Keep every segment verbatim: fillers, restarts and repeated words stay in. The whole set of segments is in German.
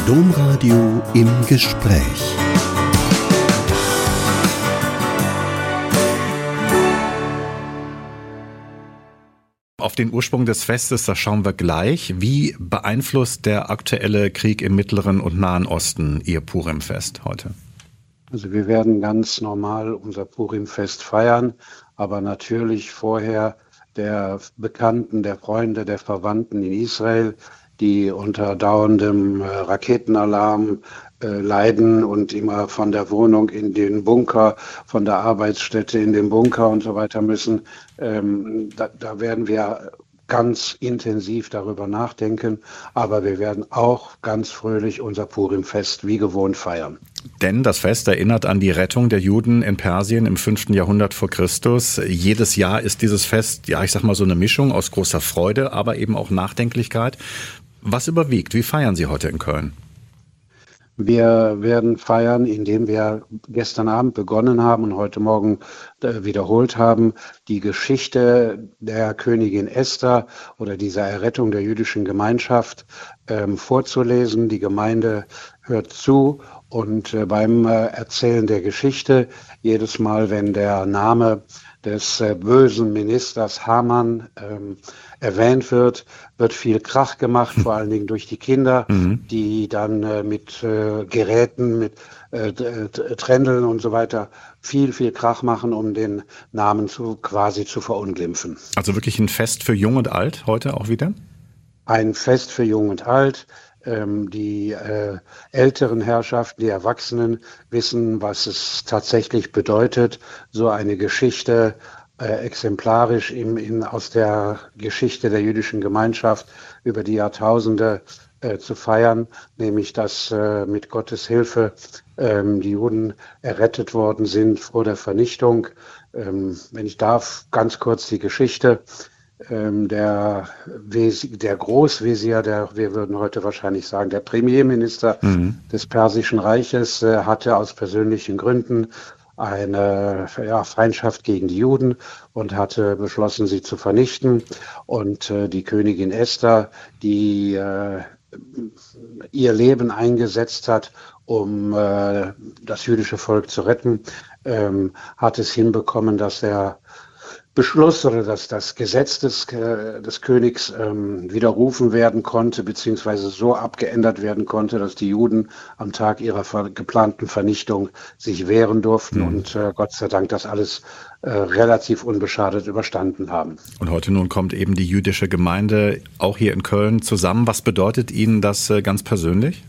Domradio im Gespräch. Auf den Ursprung des Festes, da schauen wir gleich. Wie beeinflusst der aktuelle Krieg im Mittleren und Nahen Osten Ihr Purimfest heute? Also wir werden ganz normal unser Purimfest feiern, aber natürlich vorher der Bekannten, der Freunde, der Verwandten in Israel, die unter dauerndem Raketenalarm äh, leiden und immer von der Wohnung in den Bunker, von der Arbeitsstätte in den Bunker und so weiter müssen. Ähm, da, da werden wir ganz intensiv darüber nachdenken, aber wir werden auch ganz fröhlich unser Purimfest wie gewohnt feiern. Denn das Fest erinnert an die Rettung der Juden in Persien im fünften Jahrhundert vor Christus. Jedes Jahr ist dieses Fest, ja, ich sag mal so eine Mischung aus großer Freude, aber eben auch Nachdenklichkeit. Was überwiegt? Wie feiern Sie heute in Köln? Wir werden feiern, indem wir gestern Abend begonnen haben und heute Morgen äh, wiederholt haben, die Geschichte der Königin Esther oder dieser Errettung der jüdischen Gemeinschaft ähm, vorzulesen. Die Gemeinde hört zu und äh, beim äh, Erzählen der Geschichte, jedes Mal, wenn der Name des äh, bösen Ministers Haman ähm, erwähnt wird, wird viel Krach gemacht, vor allen Dingen durch die Kinder, mhm. die dann äh, mit äh, Geräten, mit äh, Trändeln und so weiter viel, viel Krach machen, um den Namen zu quasi zu verunglimpfen. Also wirklich ein Fest für Jung und Alt heute auch wieder? Ein Fest für Jung und Alt. Ähm, die äh, älteren Herrschaften, die Erwachsenen wissen, was es tatsächlich bedeutet, so eine Geschichte Äh, exemplarisch im, in, aus der Geschichte der jüdischen Gemeinschaft über die Jahrtausende äh, zu feiern, nämlich dass äh, mit Gottes Hilfe ähm, die Juden errettet worden sind vor der Vernichtung. Ähm, wenn ich darf, ganz kurz die Geschichte. Ähm, der, Wesi, der Großvezier, der, wir würden heute wahrscheinlich sagen, der Premierminister mhm. des Persischen Reiches äh, hatte aus persönlichen Gründen eine ja, Feindschaft gegen die Juden und hatte beschlossen, sie zu vernichten. Und äh, die Königin Esther, die äh, ihr Leben eingesetzt hat, um äh, das jüdische Volk zu retten, ähm, hat es hinbekommen, dass der Beschluss oder dass das Gesetz des, äh, des Königs ähm, widerrufen werden konnte, beziehungsweise so abgeändert werden konnte, dass die Juden am Tag ihrer ver- geplanten Vernichtung sich wehren durften mhm. und äh, Gott sei Dank das alles äh, relativ unbeschadet überstanden haben. Und heute nun kommt eben die jüdische Gemeinde auch hier in Köln zusammen. Was bedeutet Ihnen das äh, ganz persönlich?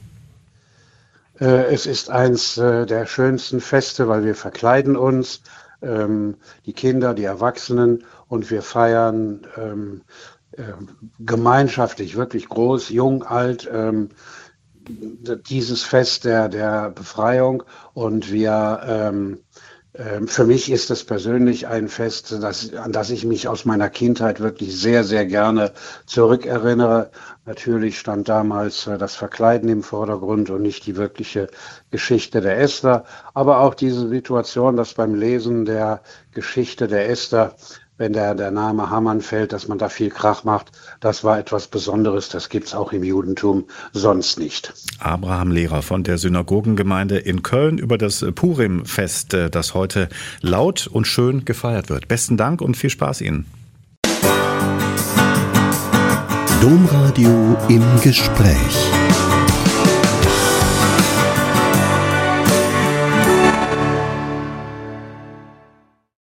Äh, es ist eins äh, der schönsten Feste, weil wir verkleiden uns, Ähm, die Kinder, die Erwachsenen, und wir feiern ähm, äh, gemeinschaftlich, wirklich groß, jung, alt, ähm, dieses Fest der, der Befreiung. Und wir, ähm, äh, für mich ist es persönlich ein Fest, das, an das ich mich aus meiner Kindheit wirklich sehr, sehr gerne zurückerinnere. Natürlich stand damals äh, das Verkleiden im Vordergrund und nicht die wirkliche Geschichte der Esther, aber auch diese Situation, dass beim Lesen der Geschichte der Esther, wenn der, der Name Haman fällt, dass man da viel Krach macht, das war etwas Besonderes, das gibt's auch im Judentum sonst nicht. Abraham Lehrer von der Synagogengemeinde in Köln über das Purimfest, das heute laut und schön gefeiert wird. Besten Dank und viel Spaß Ihnen. Domradio im Gespräch.